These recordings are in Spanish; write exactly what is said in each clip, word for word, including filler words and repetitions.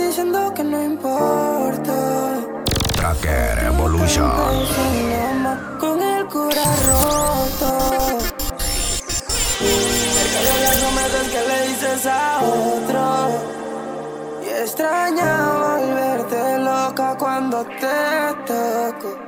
diciendo que no importa. Tracker Evolution. Con el cura roto. Cerca de las promesas que le dices a otro. Y extrañaba al verte loca cuando te toco.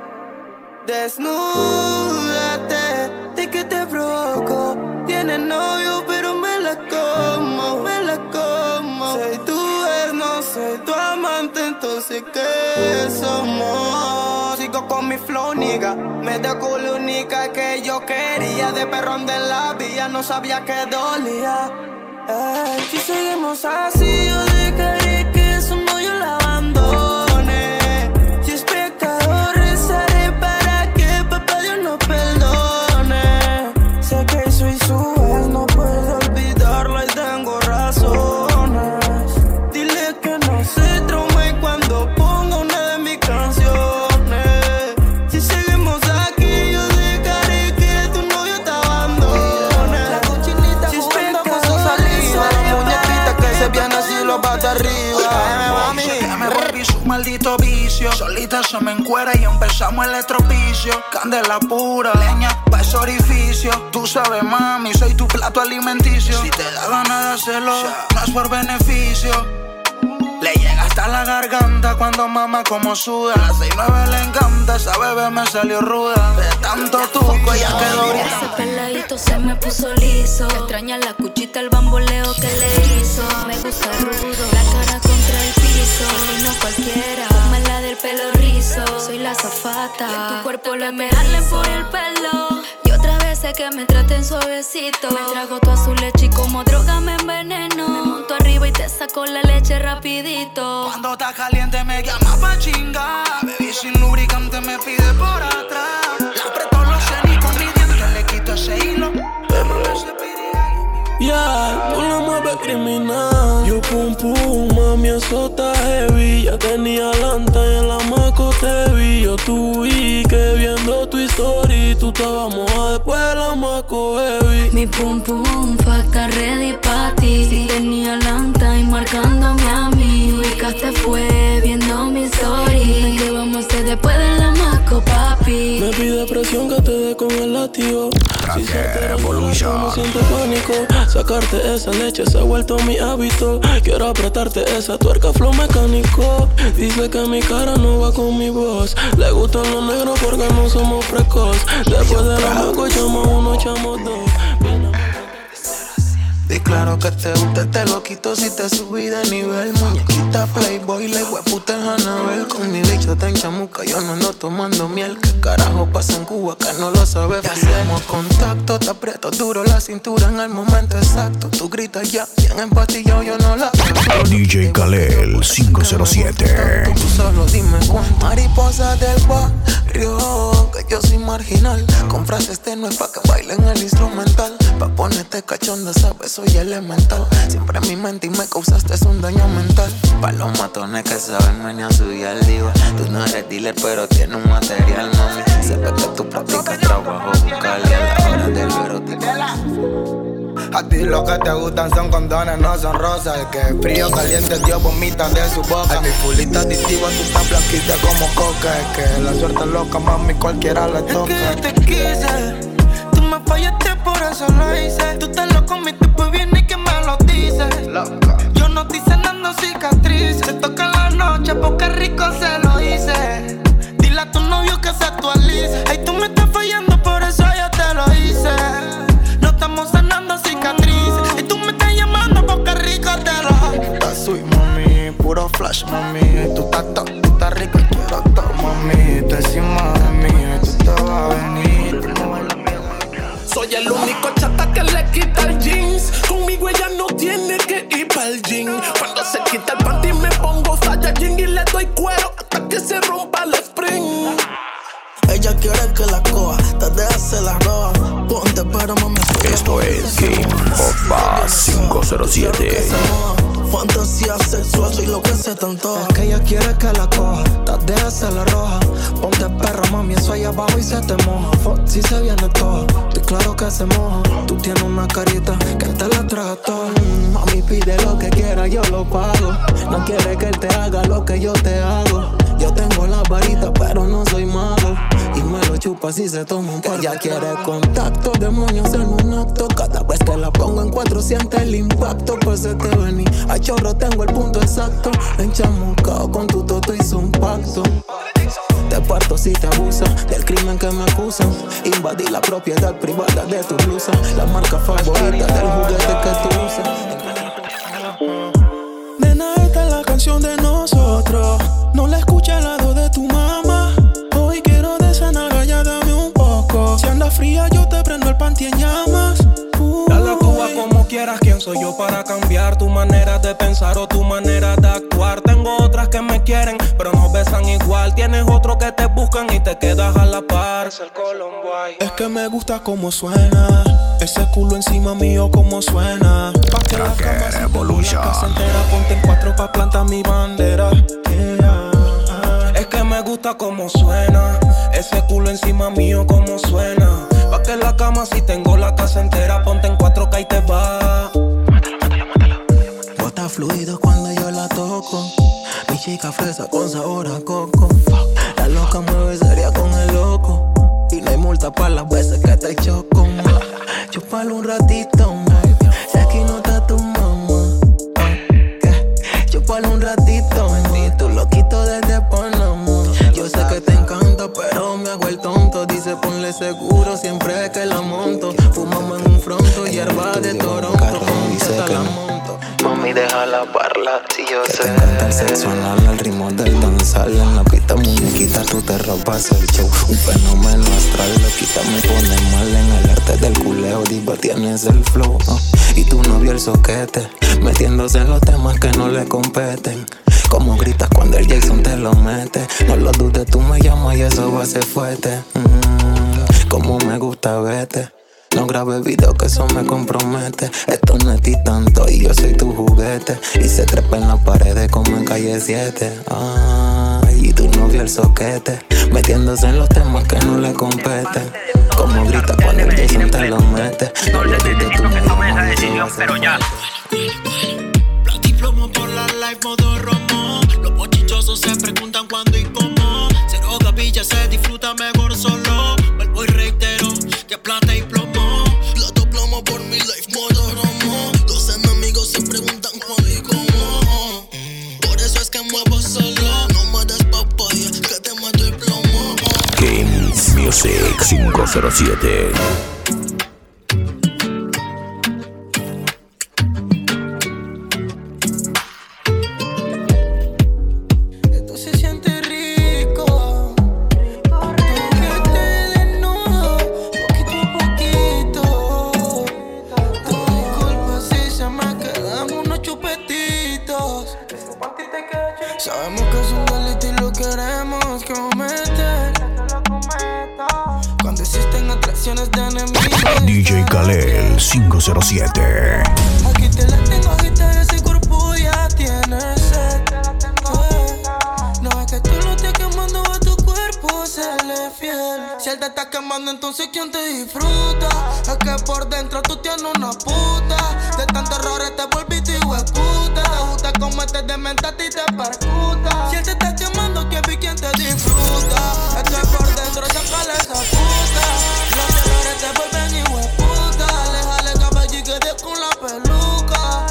Desnúdate, ¿de qué te provoco? Tienes novio pero me la como, me la como. Soy tu ex, no soy tu amante, entonces ¿qué somos? Sigo con mi flow, nigga. Me dejó la única que yo quería. De perrón de la vía, no sabía que dolía. Ay, si seguimos así, yo dejaré que eso no yo la abandone. Si es pecador, rezaré para que papá Dios no perdone. Sé que soy su ex, no puedo olvidarla y tengo razones. Dile que no se traume cuando ponga una de mis canciones. Si seguimos aquí, yo dejaré que tu novio te abandone. La cochinita si es pecador, se viene así lo va de arriba. Mami, me volví su maldito vicio. Solita se me encuera y empezamos el estropicio. Candela pura, leña pa' ese orificio. Tú sabes, mami, soy tu plato alimenticio. Si te da ganas de hacerlo, no es por beneficio. Le llega hasta la garganta cuando mama como suda. A las seis nueve le encanta, esa bebé me salió ruda. De tanto tuco ella quedó ahorita. Ese peladito se me puso liso. Extraña la cuchita, el bamboleo que le hizo. Me gusta rudo, la cara contra el piso. Soy no cualquiera, mala del pelo rizo. Soy la azafata, y en tu cuerpo le me jalen por el pelo. Y otra vez sé que me traten suavecito. Me trago toda su leche y como droga me enveneno. Me monto arriba y te saco la leche rapidito. Cuando está caliente me llama pa' chingar. Baby sin lubricante me pide por atrás. Le aprieto los senos y con mi diente le quito ese hilo. Ya, yeah, tú la mueves criminal. Yo pum pum, mami, eso está heavy. Ya tenía lanta y en la maco te vi. Yo tú vi que viendo tu story tú estabas moja después de la maco, baby. Mi pum pum pa' estar ready pa' ti. Si tenía lanta y marcándome a mí. Ubicaste fue viendo mi story. ¿Qué vamos a hacer después de la maco, papi? Me pide presión que te dé con el látigo. Si Tracker Evolution. no siento pánico. Sacarte esa leche se ha vuelto mi hábito. Quiero apretarte esa tuerca flow mecánico. Dice que mi cara no va con mi voz. Le gustan los negros porque no somos precoz. Después de la maco echamos uno, echamos dos. Y claro que te gusta este loquito si te subí de nivel. Muñequita Playboy, le hueputa en Anabel. Con mi bicho te enchamuca, yo no ando tomando miel. ¿Qué carajo pasa en Cuba que no lo sabes? Hacemos contacto, te aprieto duro la cintura en el momento exacto. Tú gritas ya, bien empastillado, yo no la D J Kalel cinco cero siete. Tú solo dime cuánto. Mariposa del barrio, que yo soy marginal. Con frases tenues pa' que bailen el instrumental. Pa' ponerte cachonda, sabes, soy elemental. Siempre en mi mente y me causaste un daño mental. Pa' los matones que saben venir a subir al diva. Tú no eres dealer pero tienes un material, mami. Se ve que tú practicas trabajo bucal y a la hora del erótico. A ti lo que te gustan son condones, no son rosas. El que es frío, caliente, Dios vomita de su boca. Ay, mi fulita adictiva, tú estás blanquita como coca. Es que la suerte es loca, mami, cualquiera le toca. Es que te quise, tú me fallaste, por eso lo hice. Tú te lo comiste, pues bien y que me lo dices. Loca. Yo no estoy sanando cicatrices. Se toca en la noche porque rico se lo hice. Dile a tu novio que se actualice. Ay, tú me estás fallando, por eso yo te lo hice. No estamos sanando cicatrices. Y tú me estás llamando porque rico te lo. Estás sweet, mami, puro flash, mami. Tú estás top, tú estás rico y quiero todo, mami. Tú encima de mí, tú te vas a venir. Soy el único chata que le quita el jeans. Conmigo ella no tiene que ir pa'l gym. Cuando se quita el panty me pongo Saiyajin y le doy cuero hasta que se rompa el spring. Ella quiere que la coja, te deja se la roba. Ponte pero mami. Esto es Game of Bass cinco cero siete. Fantasía fantasía sexual, soy lo que se te antoja. Es que ella quiere que la coja, te deja se la roja. Ponte perra, mami, eso ahí abajo y se te moja. Fuck, si se viene todo, estoy claro que se moja. Tú tienes una carita que te la traga toda. mm, Mami, pide lo que quiera, yo lo pago. No quiere que él te haga lo que yo te hago. Yo tengo la varita, pero no soy mago. Y me lo chupa si se toma un par. Ella quiere contacto, demonios en un acto. Cada vez que la pongo en cuatro siente el impacto. Pues se te vení, a chorro tengo el punto exacto. Enchamucao con tu toto hizo un pacto. Te parto si te abusa del crimen que me acusan. Invadí la propiedad privada de tu blusa. La marca favorita del juguete que tú usas. Nena, esta es la canción de nosotros. No la escucha al lado de tu mamá. Hoy quiero de esa naga, ya dame un poco. Si anda fría yo te prendo el panty en llamas. uh, Dale a Cuba como quieras. ¿Quién soy yo para cambiar tu manera de pensar o tu manera de actuar? Tengo otras que me quieren pero no besan igual. Tienes otro que te buscan y te quedas a la par. Es el Colomboy. Es que me gusta como suena ese culo encima mío como suena. Pa' que la cama se Evolution. la casa entera. Ponte en cuatro pa' plantar mi bandera. Yeah. Es que me gusta como suena ese culo encima mío como suena. Pa' que la cama si tengo la casa entera. Ponte en cuatro K y te va. Bota fluido cuando yo la toco. Mi chica fresa con sabor a coco. La loca mueve seria con el loco. Y no hay multa para las veces que te choco. Chúpalo un ratito, ma. Si aquí no está tu mamá. ¿Qué? Chúpalo un ratito, ma. Tú lo quito desde Panamá. Yo sé que te encanta, pero me hago el tonto. Dice ponle seguro siempre que la monto. Fumamos en un fronto, hierba de Toronto. Dice que la no. monto. Mami, déjala parla, si yo Que sé. te encanta el sexo anal, el ritmo del danzar. En la pista muñequita, tú te ropas el show. Un fenómeno astral, lo quita, me pone mal. En el arte del culeo, diva, tienes el flow. uh. Y tu novio el soquete, metiéndose en los temas que no le competen. Como gritas cuando el Jason te lo mete. No lo dudes, tú me llamas y eso va a ser fuerte. mm, Como me gusta verte. No grabes video que eso me compromete. Esto no es ti tanto y yo soy tu juguete. Y se trepa en las paredes como en calle siete. Ay, y tu novio el soquete, metiéndose en los temas que no le competen. Como grita cuando el Jason te lo mete. No le digas tú me llamas y eso va a ser fuerte. Plata y plomo por la live, modo romo. Los bochinchosos se preguntan cuándo y cómo. Cero capilla se disfruta mejor solo. Vuelvo y reitero que plata y plomo. Plata plomo por mi life, modo romo. Los enemigos se preguntan cuándo y cómo. Por eso es que muevo solo. No me des papaya, que te mato el plomo. Kings Music cinco cero siete. Sabemos que es un delito y lo queremos cometer. Cuando existen atracciones de enemigos. D J Khaled cinco cero siete. Aquí te la tengo, agita ese cuerpo ya tiene sed. Eh, No es que tú lo estés quemando, a tu cuerpo se le fiel. Si él te está quemando, entonces ¿quién te disfruta? Es que por dentro tú tienes una puta. De tantos errores te volviste hijueputa. Te gusta cómo te dementa a ti te percuta. Si él te está quemando, ¿quién vi quién te disfruta? Es que por dentro sácale esa puta. Los errores te vuelven hijueputa. Déjale cabello y quede con la peluca.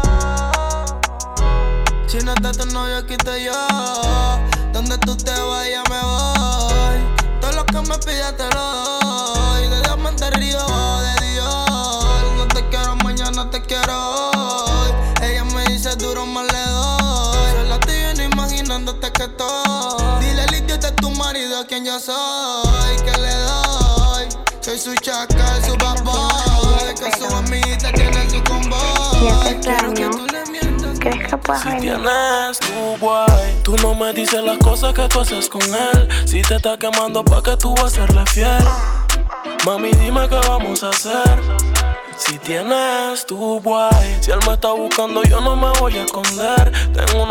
Si no está tu novio, aquí estoy yo. Donde tú te vayas me voy. Todo lo que me pidas te lo doy. De diamante río de Dios. No te quiero mañana, te quiero hoy. Ella me dice duro, más le doy. Solo estoy bien imaginándote que estoy. Dile al idiota a tu marido quién yo soy. Que le doy. Soy su chacal, su bad boy. Que su amiguita tiene su convoy. Quiero que tú le mientas. ¿Crees que puedas Si venir? tienes tu guay, tú no me dices las cosas que tú haces con él. Si te está quemando, ¿pa' que tú vas a serle fiel? Mami, dime qué vamos a hacer. Si tienes tu guay, si él me está buscando, yo no me voy a esconder.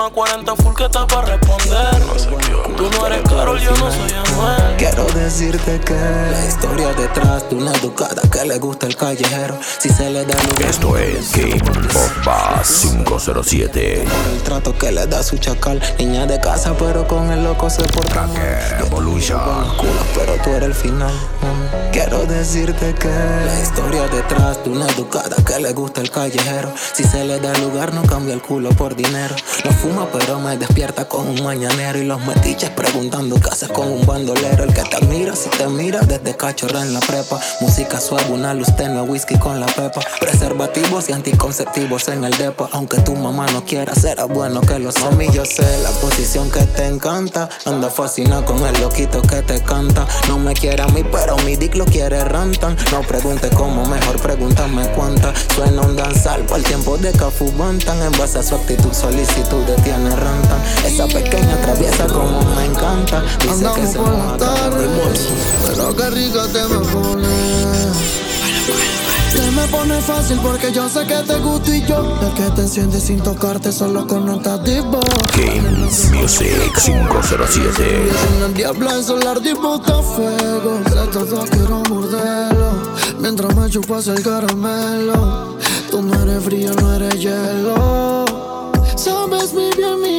una cuarenta full que está para responder. No sé qué, tú no eres Karol, yo no soy Anuel. Quiero decirte que la historia detrás de una educada que le gusta el callejero. Si se le da lugar. Esto es King of Bass cinco cero siete. Por el trato que le da su chacal. Niña de casa, pero con el loco se porta mal. Evolution. Culos, pero tú eres el final. Mm. Quiero decirte que la historia detrás de una educada que le gusta el callejero. Si se le da lugar, no cambia el culo por dinero. No fuma, pero me despierta con un mañanero. Y los metiches preguntando qué haces con un bandolero. El que te admira, si te mira desde cachorra en la prepa. Música suave, una luz tenue, whisky con la pepa. Preservativos y anticonceptivos en el depa. Aunque tu mamá no quiera, será bueno que lo sepa. Mami, yo sé la posición que te encanta. Anda fascinada con el loquito que te canta. No me quiere a mí, pero mi dick lo quiere rantan. No pregunte cómo, mejor pregúntame cuánta. Suena un danzal por el tiempo de Cafu Bantan. En base a su actitud, solicitud tiene rantan. Esa pequeña traviesa como me encanta. Dice andamos que se por moja la tarde, pero qué rica te me pones. Te me pone fácil porque yo sé que te gusto y yo el que te enciende sin tocarte solo con notas de voz. Kings Music cinco cero siete. En el diablo es solar de bota fuego. De todo quiero morderlo mientras me chupas el caramelo. Tú no eres frío, no eres hielo. Sabes muy bien mi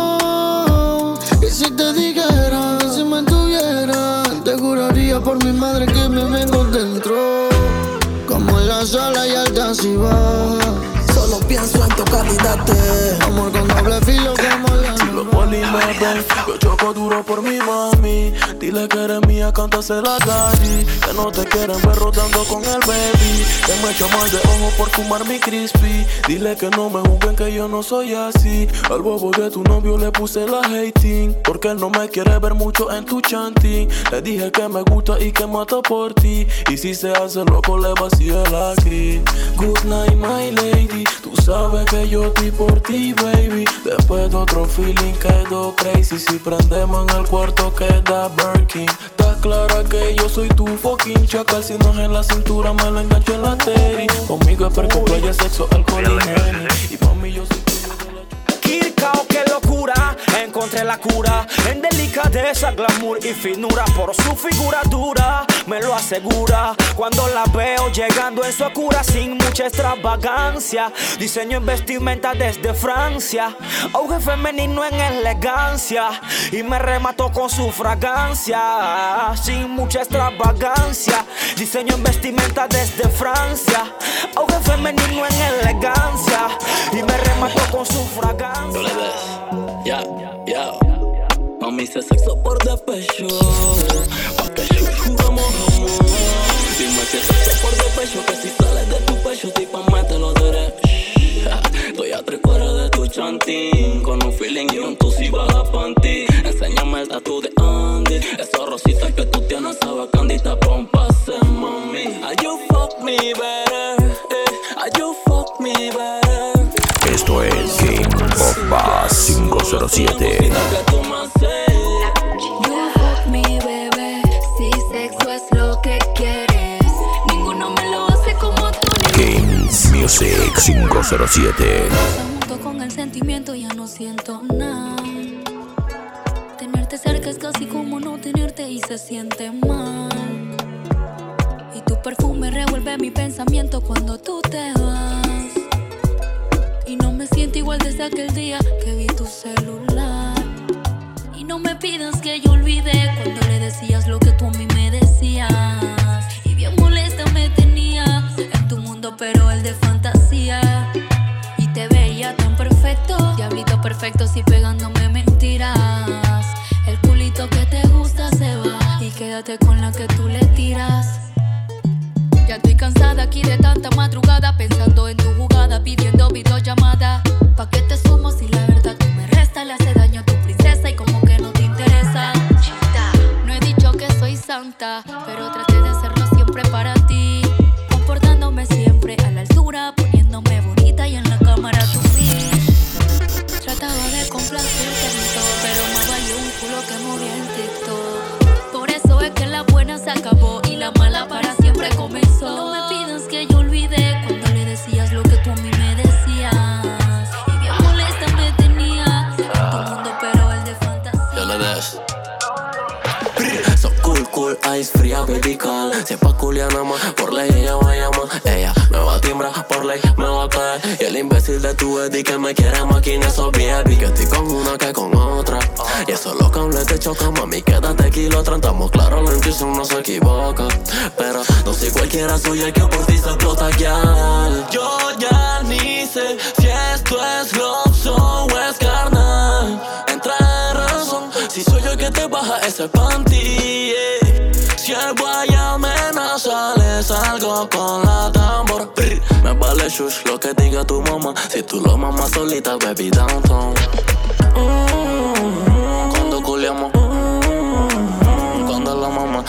amor. Y si te dijera, si me tuviera, te juraría por mi madre que me vengo dentro. Como en la sala y altas y bajas. Solo pienso en tu calidad. Amor con doble filo como la si los polis me ven, yo choco duro por mi mami. Dile que eres mía, cántase la calle. Que no te quieren ver rodando con el baby. Que me echo mal de ojo por fumar mi crispy. Dile que no me juzguen que yo no soy así. Al bobo de tu novio le puse la hating. Porque él no me quiere ver mucho en tu chanting. Le dije que me gusta y que mata por ti. Y si se hace loco le vacío la cri. Good night my lady. Tú sabes que yo estoy por ti baby. Después de otro feeling quedó crazy. Si prendemos en el cuarto queda Birkin. Estás clara que yo soy tu fucking chacal. Si no es en la cintura me lo engancho en la teri. Conmigo es perco, playa, sexo, alcohol y neni. Y pa' mí yo soy tuyo de la Kirkao, qué locura, encontré la cura en delicadeza, glamour y finura. Por su figura dura, me lo asegura. Cuando la veo llegando en su cura sin mucha extravagancia. Diseño en vestimenta desde Francia. Auge femenino en elegancia. Y me remató con su fragancia. Sin mucha extravagancia. Diseño en vestimenta desde Francia. Auge femenino en elegancia. Y me remató con su fragancia. Ya, ya. Mami se sexo por despecho. Pa' que yo jugamos amor. Dime si es sexo por despecho. Que si sale de tu pecho, estoy pa' meterlo derecho. Estoy a tres cuadras de tu chantín. Con un feeling y un tu si baja panty. Enséñame el tatu de Andy. Esos rositas que tú tienes, esa bacandita pa' un pase, mami. Are you fuck me better? Eh, are you fuck me better? Esto es King of Bass cinco cero siete. You fuck me, bebé. Si sexo es lo que quieres, ninguno me lo hace como tú. Kings Music cinco cero siete. Junto con el sentimiento ya no siento nada. Tenerte cerca es casi como no tenerte y se siente mal. Y tu perfume revuelve mi pensamiento cuando tú te vas. Y no me siento igual desde aquel día que vi tu celular. Y no me pidas que yo olvide cuando le decías lo que tú a mí me decías. Y bien molesta me tenía en tu mundo, pero el de fantasía. Y te veía tan perfecto, diablito perfecto, si pegándome mentiras. El culito que te gusta se va y quédate con la que tú le tiras. Ya estoy cansada aquí de tanta madrugada, pensando en tu jugada, pidiendo videollamada. ¿Pa' qué te sumo si la verdad tú me resta? Le hace daño a tu princesa y como que no te interesa. No he dicho que soy santa, pero traté de hacerlo siempre para ti. Comportándome siempre a la altura, poniéndome bonita y en la cámara tu sí. Trataba de ice fría, baby cal. Si es pa' culiar nada más, por ley ella va a llamar. Ella me va a timbrar, por ley me va a caer. Y el imbécil de tu Eddie que me quiere maquinar esos V I P. Que estoy con una que con otra. Y eso los cables te chocan, mami, quédate kilómetros. Estamos claros, la intuición no se equivoca. Pero no soy cualquiera suya el que por ti se explota ya. Yo ya ni sé si esto es love o es carnal. Entra en razón, si soy yo el que te baja ese panty, yeah. Si el guay amenaza, le salgo con la tambor. Brr, me vale shush lo que diga tu mamá. Si tú lo mamas solita, baby, downtown. Mm-hmm. Cuando culiamos, mm-hmm. Cuando la mamá,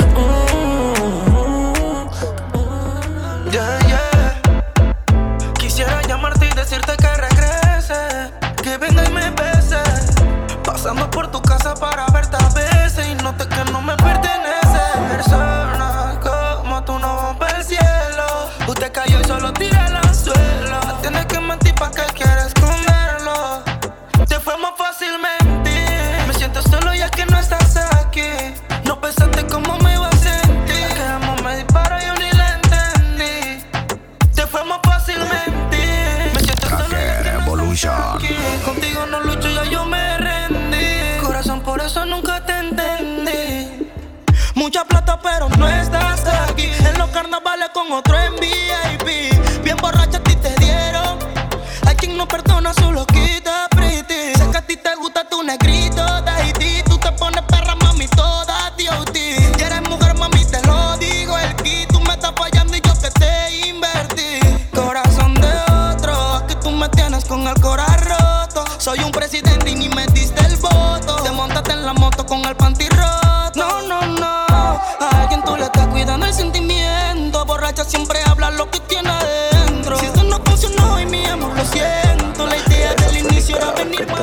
mm-hmm. Yeah, yeah. Quisiera llamarte y decirte que regrese, que venga y me bese. Pasando por tu casa para verte a veces y noté que no me pertenece. Persona como tú no rompe el cielo. Usted cayó y solo tira el anzuelo. No tienes que mentir pa' que quieres esconderlo. Te fue más fácil mentir. Me siento solo ya que no estás aquí. No pensaste cómo me iba a sentir. Que amor me dispara y yo ni la entendí. Te fue más fácil mentir. Me siento solo ya que no estás aquí. Contigo no lucho, ya yo me rendí. Corazón, por eso nunca te entendí. Mucha plata pero no estás aquí. En los carnavales con otro en V I P. Bien borracha a ti te dieron. Hay quien no perdona, solo quita pretty. Sé que a ti te gusta tu negrito de Haití. Tú te pones perra, mami, toda D O T. Si eres mujer, mami, te lo digo el key. Tú me estás fallando y yo que te invertí. Corazón de otro, aquí tú me tienes con el corazón roto. Soy un presidente y ni me diste el voto. Te montaste en la moto con el panty roto. No, no, no. A alguien tú le estás cuidando el sentimiento. Borracha siempre habla lo que tiene adentro. Si eso no funcionó y mi amor, lo siento. La idea del inicio era venir para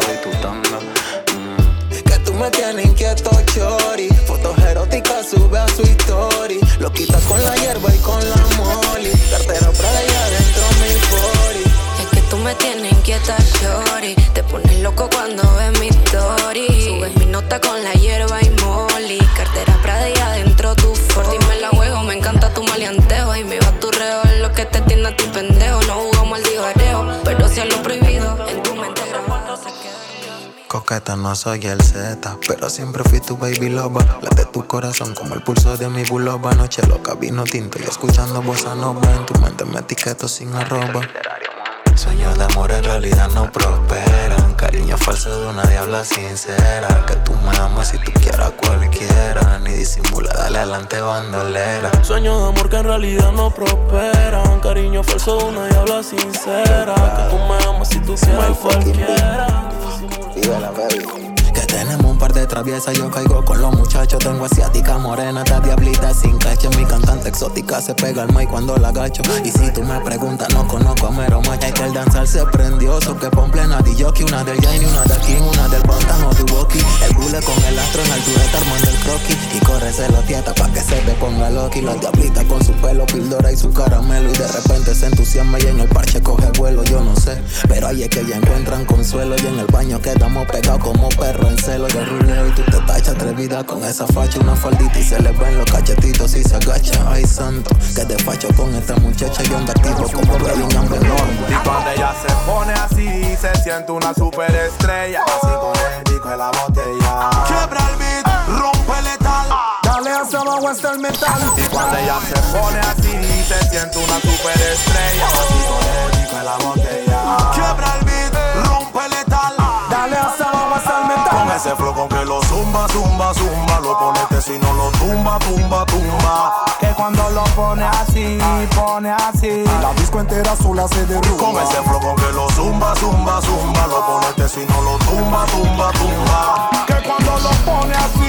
que tú me tienes inquieto, chori. Fotos eróticas sube a su story. Lo quita con la hierba y con la molly. Cartera Prada y adentro mi body. Es que tú me tienes inquieta, shorty. Te pones loco cuando ves mi story. Subes mi nota con la hierba y molly. Cartera Prada y adentro tu Ford. Dime la juego, me encanta tu maleanteo. Y me va tu reo, es lo que te tiene a ti pendejo. No jugamos al divareo, pero si a lo prohibido en tu mente grabado se queda. Coqueta, no soy el Z, pero siempre fui tu baby loba. Late tu corazón como el pulso de mi buloba. Noche loca, vino tinto y escuchando bossa nova. En tu mente me etiqueto sin arroba. Sueños de amor en realidad no prosperan. Cariño falso de una diabla sincera. Que tú me amas si tú quieras cualquiera. Ni disimula, dale adelante bandolera. Sueños de amor que en realidad no prosperan. Cariño falso de una diabla sincera. Que tú me amas si tú quieras cualquiera. Viva la baby. Que tenemos un par de traviesas, yo caigo con los muchachos. Tengo asiática morena, esta diablita sin cacho. Mi cantante exótica se pega al mic cuando la agacho. Y si tú me preguntas, no conozco a Mero Macha. Es que el danzar se prendió, so que pon plena de jockey. Una del Jane, una del King, una del Pantano de Woki. El bule con el astro en altureta armando el croquis. Y corre lo tieta pa' que se te ponga loki. La diablita con su pelo, pildora y su caramelo. Y de repente se entusiasma y en el parche coge vuelo. Yo no sé, pero ahí es que ya encuentran consuelo. Y en el baño quedamos pegados como perros en celo. Yo ruleo y tú te tachas atrevida con esa facha. Una faldita y se le ven los cachetitos y se agacha. Ay santo, que te facho con esta muchacha. Yo ando activo como Brian Ambelón. Y cuando ella se pone así, se siente una superestrella. Así con el disco de la botella. Quebra el beat, rompe letal. Dale hacia abajo hasta el metal. Y cuando ella se pone así, se siente una superestrella. Así con el disco de la botella. Quebra el beat, rompe letal. Dale hacia abajo hasta el metal. Con ese flow con que lo zumba, zumba, zumba. Lo ponete si no lo tumba, tumba, tumba. Que cuando lo pone así, pone así. La disco entera sola se derrumba. Con ese flow con que lo zumba, zumba, zumba. Lo ponete si no lo tumba, tumba, tumba. Que cuando lo pone así.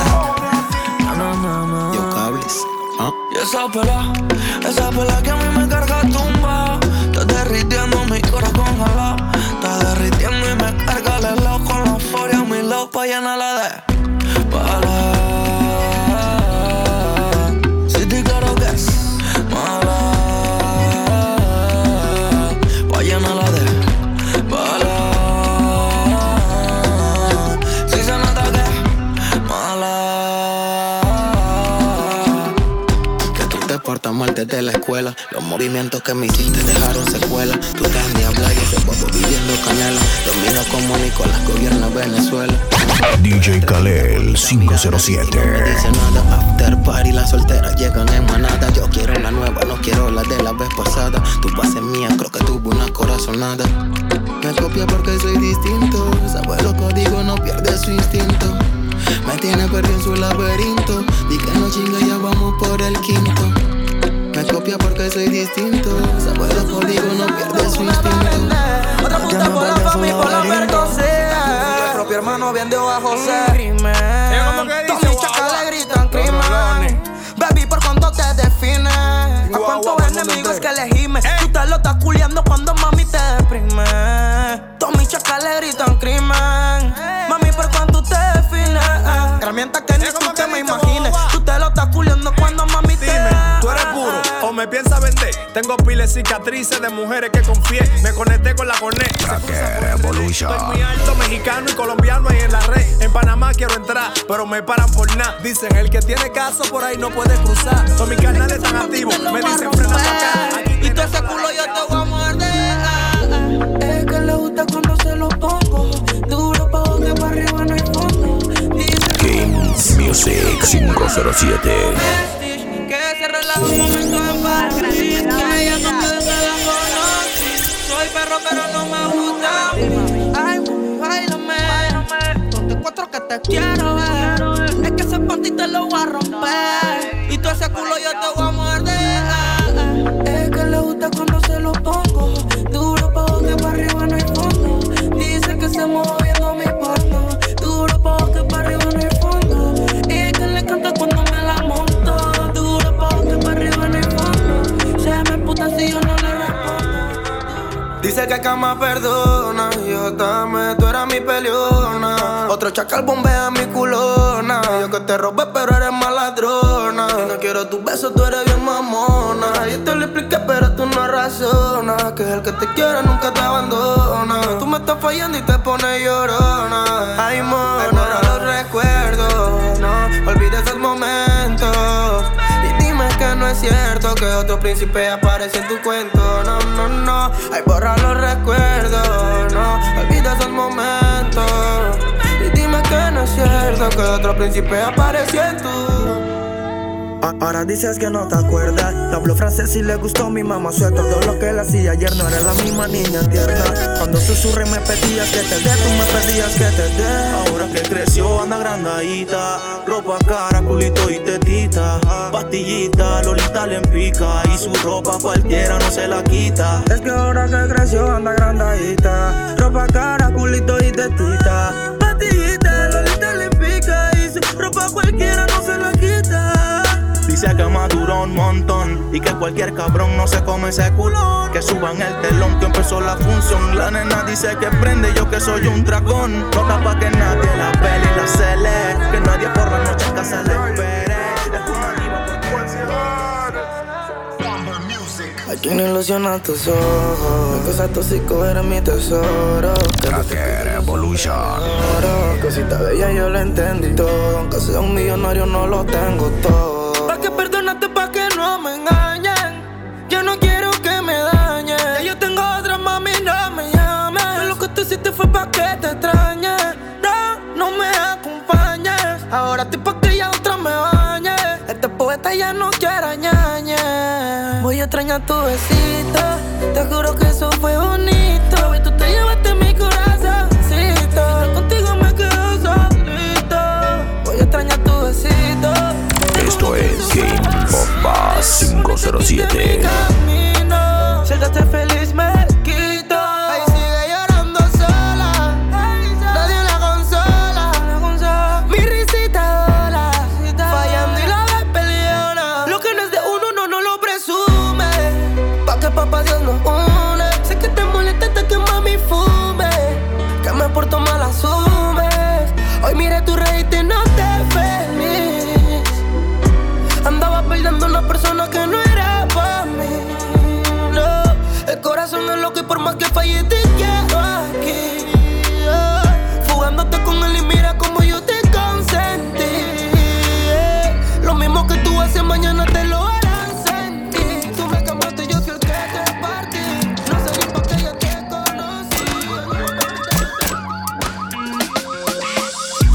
No, no, no. Yo cables. ¿Ah? Y esa pela, esa pela que a mí me carga tumba. Está derritiendo mi corazón congelado. Está derritiendo y me carga el helado. Con la euforia mi love pa' llenarla de balas. Si te quiero que es mala, pa' llenarla de balas. Si se nota que es mala, Los movimientos que me hiciste dejaron secuelas. Tú te endiablas y ese bobo viviendo canela. Domino como Nicolás, gobierna Venezuela. D J Kalel cinco cero siete. No me dice nada, after party, las solteras llegan en manada. Yo quiero la nueva, no quiero la de la vez pasada. Tu base mía, creo que tuvo una corazonada. Me copia porque soy distinto. Sabe los códigos, no pierde su instinto. Me tiene perdido en su laberinto. Di que no chinga, ya vamos por el quinto. Me copia porque soy distinto. Sabe los códigos, no pierde su instinto. Otra puta por la fama y por la mercancía. Mi propio hermano vende bajo José. Crimen. Todos mis chacas le gritan crimen. Baby, ¿por cuánto te define? ¿A cuántos enemigos que le gimes? Tú te lo estás culiando cuando mami te deprime. Todos mis chacas le gritan crimen. Mami, ¿por cuánto te define? Herramientas que ni tú te me imagines. Tú te lo estás culiando cuando mami te Dime, ¿tú eres puro o me piensas vender? Tengo piles cicatrices de mujeres que confié. Me conecté con la Cornet. Estoy muy alto, mexicano y colombiano ahí en la red. En Panamá quiero entrar, pero me paran por nada. Dicen, el que tiene caso por ahí no puede cruzar. Todos mis canales están activos, me dicen frena pa' acá. Y todo ese culo yo te voy a morder. Es que le gusta cuando se lo pongo. Duro pa' que para arriba no hay fondo. Kings Music cinco cero siete. Que se relaja un momento en paz. Que ella no puede ser la conoce. Soy perro pero no me gusta. Ay, mami, bailame. Ponte cuatro que te quiero ver. Es que ese panty te lo voy a romper. Y todo ese culo yo te voy a morder. Es que le gusta cuando se lo pongo. Duro pa' que para arriba no hay fondo. Dice que se mueve viendo mi porno. Duro pa' que para arriba no hay fondo. Y que le canta cuando me la monto. Duro pa' que para arriba no hay fondo. Se me puta si yo no le respondo. Dice que cama perdona. Yo también, tú eras mi peleona. Otro chacal bombea mi culona. Yo que te robé pero eres maladrona. Y no quiero tus besos, tú eres bien mamona. Yo te lo expliqué pero tú no razonas. Que el que te quiere nunca te abandona. Tú me estás fallando y te pones llorona. Ay, mona, borra los recuerdos. No olvides el momento. Y dime que no es cierto que otro príncipe aparece en tu cuento. No, no, no. Ay, borra los recuerdos. No olvides el momento. Y dime que no es cierto que otro príncipe apareció en tu. Ahora dices que no te acuerdas. Te hablo francés y le gustó mi mamá suelta. Todo lo que él hacía ayer no era la misma niña tierna. Cuando susurré me pedías que te dé, tú me pedías que te dé. Ahora que creció anda grandadita. Ropa, cara, culito y tetita. Pastillita, Lolita le empica. Y su ropa cualquiera no se la quita. Es que ahora que creció anda grandadita. Ropa, cara, culito y tetita. Pastillita, Lolita le empica. Y su ropa cualquiera no se la quita. Dice que maduró un montón y que cualquier cabrón no se come ese culón. Que suban el telón que empezó la función. La nena dice que prende, yo que soy un dragón. No tapa que nadie la pele y la cele. Que nadie por la noche en casa le espere. Es una diva por hay quien ilusiona tus ojos. Me cosas tóxico, eres mi tesoro. Cracker Evolution. Cosita bella, yo lo entendí todo. Aunque sea un millonario, no lo tengo todo. Pa' que perdonarte, pa' que no me engañen. Yo no quiero que me dañen. Ya yo tengo otra, mami, no me llames. Lo que tú hiciste fue pa' que te extrañe. No, no me acompañes. Ahora estoy pa' que ya otra me bañe. Este poeta ya no quiere ñañe. Voy a extrañar tu besito. Te juro que eso fue bonito. Y tú te llevaste mi corazoncito. Contigo me quedo solito. Voy a extrañar tu besito. Esto es King of Bass cinco cero siete. Si el esté feliz me quito. Ahí sigue llorando sola. Nadie la consola. Mi risita dola. Fallando y la ves peleona. Lo que no es de uno, no, no lo presume. Pa' que papá Dios nos une. Sé que te molesta hasta que mami fume. Que me porto mal asumes. Hoy mire tu reíste y no te feliz. Andaba peleando una persona que no era para mí.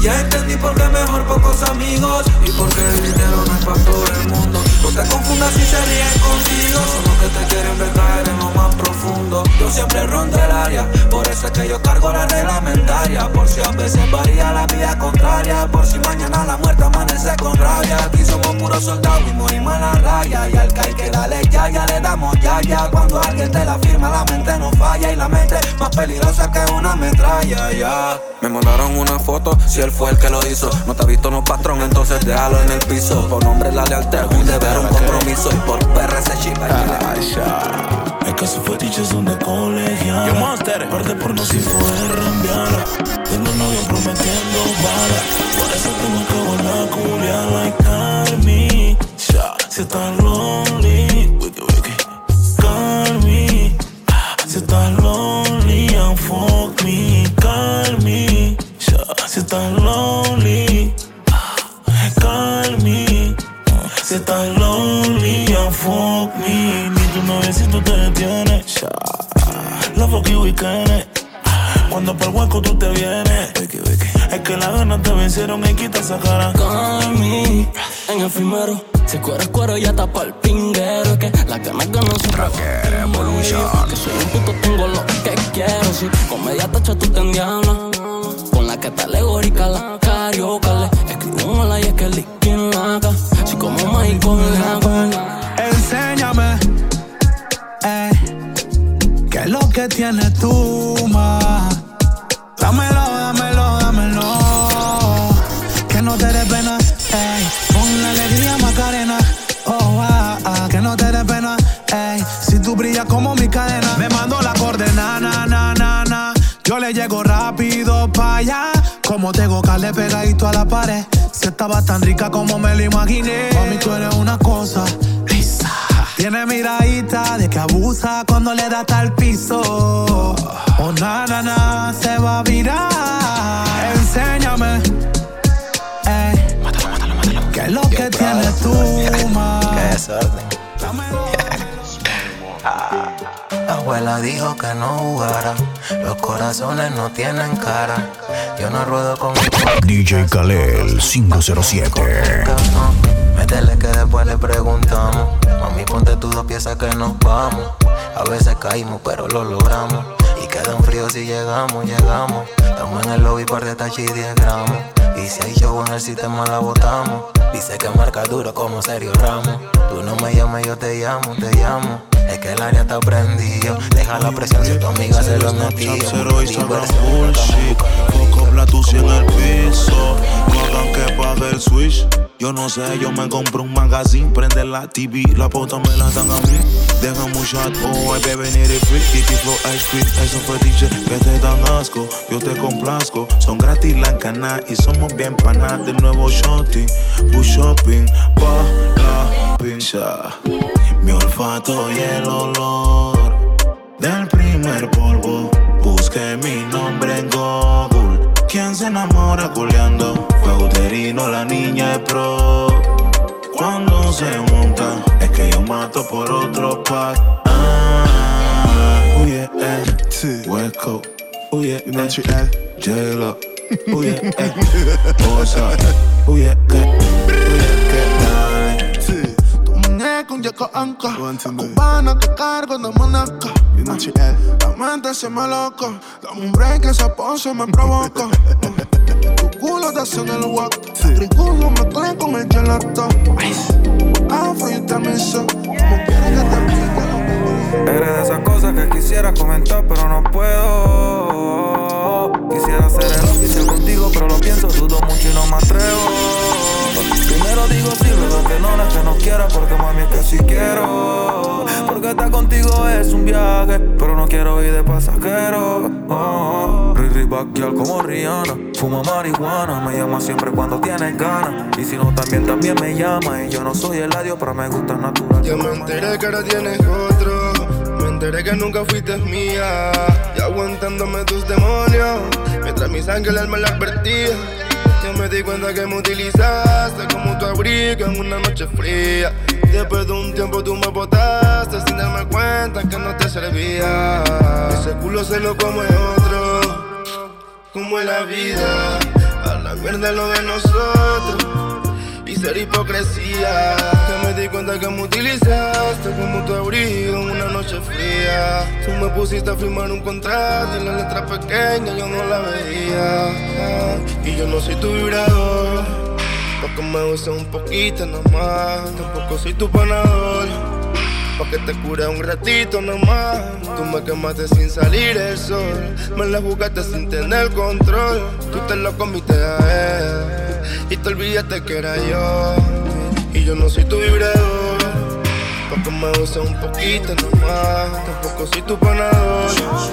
Ya entendí por qué mejor pocos amigos y por qué el dinero no es para todo el mundo. No te confundas si se ríen contigo, son los que te quieren ver caer en lo más profundo. Yo siempre rondo el área, por eso es que yo cargo la reglamentaria. Por si a veces varía la vida contraria, por si mañana la muerte amanece con rabia. Aquí somos puros soldados y morimos en la raya. Y al que hay que darle ya, ya le damos ya, ya. Cuando alguien te la firma la mente no falla y la mente más peligrosa que una metralla, ya. Me mandaron una foto, si él fue el que lo hizo. No te ha visto no patrón, entonces déjalo en el piso. Por nombre la lealtad, un deber, un compromiso. Y por P R ese chip es que su fetiche son de colegiala. Parte por no si fue rambiala. Tengo novio prometiendo bala. Por eso tengo que volver a culiar like Carmi. Ya, si estás lonely, wiki wiki. Carmi. Si estás lonely, and fuck me. Carmi. Ya, si estás lonely, Carmi. Si estás lonely, and fuck me. Ni tu noviecito te detiene. La fuck you weekend. Cuando por hueco tú te vienes. Es que las ganas te vencieron y quita esa cara. Call me en el primero. Si cuero es cuero ya tapa el pinguero. Es que las ganas ganan su Rocker Evolution. Que soy un puto, tengo lo que quiero. Si con media tacha tú te endiablas. Con la que te alegórica la carioca. Le escribo un hola y es que liquin laca. Si como maíz con el agua. Enséñame, eh, qué es lo que tienes tú, ma. Dámelo, dámelo, dámelo. Que no te dé pena, ey. Pon la alegría Macarena. Oh, ah, ah, que no te dé pena, ey. Si tú brillas como mi cadena. Me mando la coordenada, na, na, na, na. Yo le llego rápido pa' allá. Como tengo le pegadito a la pared. Si estaba tan rica como me lo imaginé. Mami, tú eres una cosa lisa. Tiene miradita de que abusa cuando le da tal piso. Oh, na, na, na, se va a virar. Enséñame, ey, mátalo, mátalo, mátalo. ¿Qué es lo que tienes tú, ma? Qué desorden. Abuela dijo que no jugara. Los corazones no tienen cara. Yo no ruedo con mi D J Kalel cinco cero siete. Métele que después le preguntamos. Mami, ponte tus dos piezas que nos vamos. A veces caímos, pero lo logramos. Y quedan fríos si llegamos, llegamos. Estamos en el lobby, par de tachi y diez gramos. Y si hay show en el sistema la botamos. Dice que marca duro como Sergio Ramos. Tú no me llames, yo te llamo, te llamo. Es que el área está prendido. Deja la presión si tu amiga se lo metió. Cero Instagram bullshit. Poco platusi en el piso. No hagan que pague el switch. Yo no sé, yo me compro un magazine. Prende la T V, la pauta me la dan a mí. Deja un shot, oh, hay bebé ni free. Kiki flow ice cream, eso fue dicho que te dan asco. Yo te complazco, son gratis la cana. Y somos bien panas del nuevo shorty. Push shopping, pa' la pincha. Mi olfato y el olor del primer polvo. Busqué mi nombre en Google. ¿Quién se enamora culeando? Fue uterino, la niña es pro. Cuando se monta, es que yo mato por otro pack. Ah, oh yeah, eh. West Coast, oh yeah, eh. J-Lo, oh yeah, eh. Osa, oh yeah, que, oh yeah, que, dale. Con Jaco Anca, cubana que cargo de manaca. La mente se me loco, dame un break, esa pose me provoca. Tu culo te hace en el walk, triculo me trae con el gelato. Afro y tamizo, como quieras que te pique. Eres de esas cosas que quisiera comentar, pero no puedo. Quisiera hacer el oficial contigo, pero lo pienso, dudo mucho y no me atrevo. Primero digo sí, luego que no, no es que no quiera, porque mami es que sí quiero. Porque estar contigo es un viaje, pero no quiero ir de pasajero. Oh, Riri Backyal como Rihanna, fuma marihuana, me llama siempre cuando tiene ganas. Y si no también, también me llama. Y yo no soy el adiós, pero me gusta natural. Ya me enteré que ahora tienes otro. Me enteré que nunca fuiste mía. Y aguantándome tus demonios, mientras mi sangre el alma la advertía. Ya me di cuenta que me utilizaste como tu abrigo en una noche fría. Después de un tiempo tú me botaste sin darme cuenta que no te servía. Ese culo se lo come otro, como es la vida. A la la mierda es lo de nosotros y ser hipocresía. Que me di cuenta que me utilizaste como tu abrigo en una noche fría. Tú me pusiste a firmar un contrato y la letra pequeña yo no la veía. Y yo no soy tu vibrador, porque me uses un poquito nada más. Tampoco soy tu panador, pa' que te cure un ratito nomás. Tú me quemaste sin salir el sol, me la jugaste sin tener control. Tú te lo comiste a él y te olvidaste que era yo. Y yo no soy tu vibrador, pa' que me uses un poquito nomás. Tampoco soy tu panador,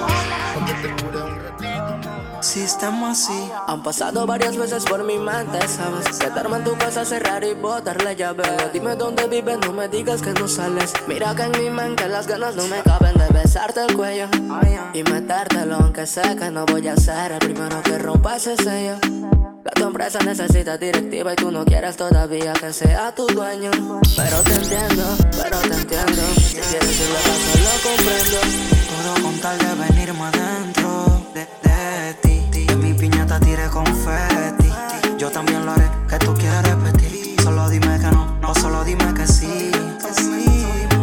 pa' que te cure un ratito. Si estamos así, han pasado varias veces por mi mente, ¿sabes? Quedarme en tu casa, cerrar y botar la llave. Dime dónde vives, no me digas que no sales. Mira que en mi mente las ganas no me caben de besarte el cuello y metértelo, aunque sé que no voy a ser el primero que rompa ese sello. Que tu empresa necesita directiva y tú no quieres todavía que sea tu dueño. Pero te entiendo, pero te entiendo. Si quieres ir a casa lo comprendo. Todo con tal de venirme adentro de, de ti. De mi piñata tire confeti. Yo también lo haré, que tú quieres repetir. Solo dime que no, no solo dime que sí, que sí.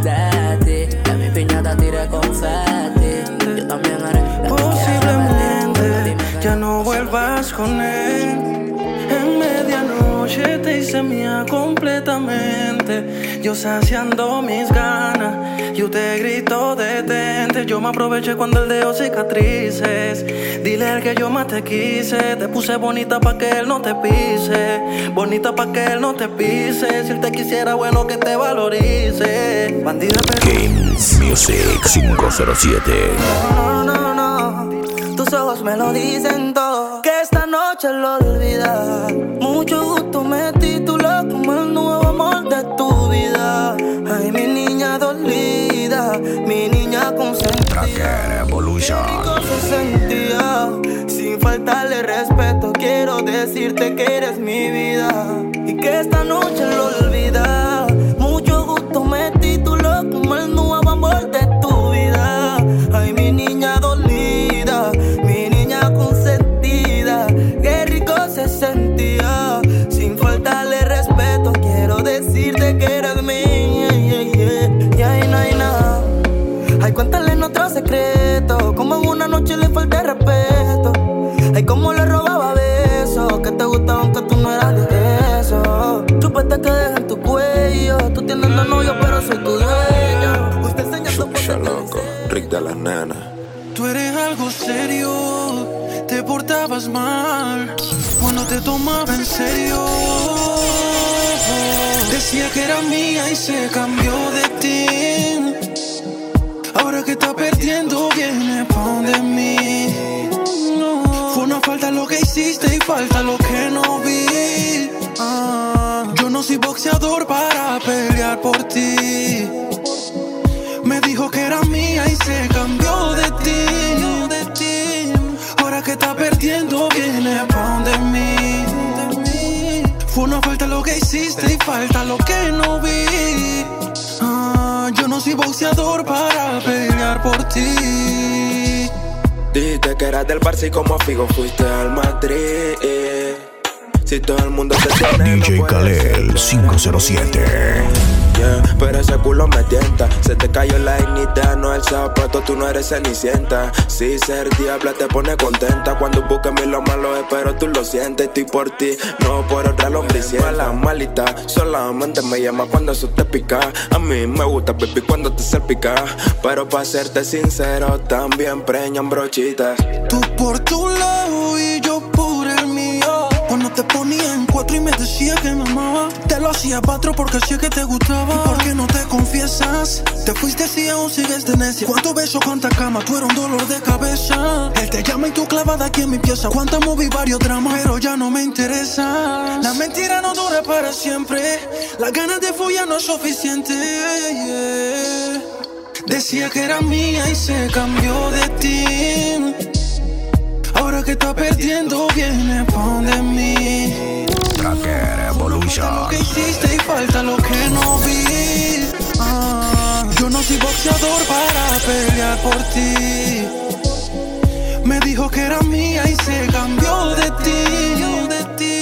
De ti, de mi piñata tire confeti. Yo también haré, que tú quieres repetir. Ya no vuelvas con él. En medianoche te hice mía completamente. Yo saciando mis ganas, yo te grito detente. Yo me aproveché cuando él dejó cicatrices. Dile al que yo más te quise. Te puse bonita pa' que él no te pise. Bonita pa' que él no te pise. Si él te quisiera, bueno que te valorice. Bandida Kings Music cinco cero siete. No, no, no, no. Tus ojos me lo dicen todo, que esta noche lo olvidas. Mucho gusto me tituló como el nuevo amor de tu vida. Ay, mi niña dolida, mi niña consentida. Tracker Evolution. Qué rico se sentía. Sin faltarle respeto, quiero decirte que eres mi vida y que esta noche lo olvidas. Mucho gusto me tituló como el nuevo amor de tu vida. Ay, mi niña dolida, mi niña consentida. Qué rico se sentía. Sin faltarle respeto, quiero decirte que eres mía. Yeah, yeah. Y ahí no hay nada. Ay, cuéntale nuestro secreto. Como en una noche le falté respeto. Ay, como le robaba besos. Que te gustaba aunque tú no eras de eso. Chupete que deja en tu cuello. Tú tienes la novia, pero soy tu dueño. Usted enseñando Chucha, loco, Rick de las nenas. Tú eres algo serio, te portabas mal cuando te tomaba en serio. Decía que era mía y se cambió de ti. Ahora que está perdiendo viene pa' donde mí. No, fue una falta lo que hiciste y falta lo que no vi. Ah, yo no soy boxeador para pelear por ti. Me dijo que era mía y se cambió de ti, de ti. Ahora que está perdiendo viene pa' donde mí. Fue una falta lo que hiciste y falta lo que no vi. Ah, yo no soy boxeador para pelear por ti. Dijiste que eras del Barça y como Figo fuiste al Madrid. Si todo el mundo te tiene, D J Khaled cinco cero siete. Yeah, pero ese culo me tienta. Se te cayó la dignidad, no el zapato, tú no eres cenicienta. Si ser diabla te pone contenta. Cuando busques mí lo malo espero tú lo sientes. Estoy por ti, no por otra lombricienta. La malita, solamente me llama cuando eso te pica. A mí me gusta pipi cuando te salpica. Pero para serte sincero, también preñan brochitas. Tú por tu lado y yo por el mío. Cuando te ponía en cuatro y me decía que me amaba, te lo hacía patro porque sé que te gustaba. ¿Y por qué no te confiesas? Te fuiste si aún sigues de necia. Cuánto beso, cuánta cama, tú eres un dolor de cabeza. Él te llama y tú clavada aquí en mi pieza. Cuánta movie, varios dramas, pero ya no me interesa. La mentira no dura para siempre. Las ganas de follar no es suficiente, yeah. Decía que era mía y se cambió de ti. Ahora que está perdiendo viene pa' donde mí. Tracker Evolution. Falta lo que hiciste y falta lo que no vi. Ah, yo no soy boxeador para pelear por ti. Me dijo que era mía y se cambió de ti, de ti.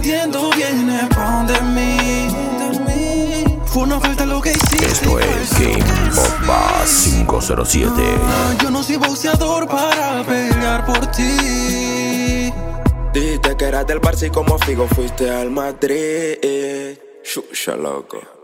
entiendo, viene pa' de mí. Fue una falta lo que hiciste. Esto es King of Bass quinientos siete. No, yo no soy boxeador para pelear por ti. Dijiste que eras del Barça y como Figo fuiste al Madrid. Chucha, loco.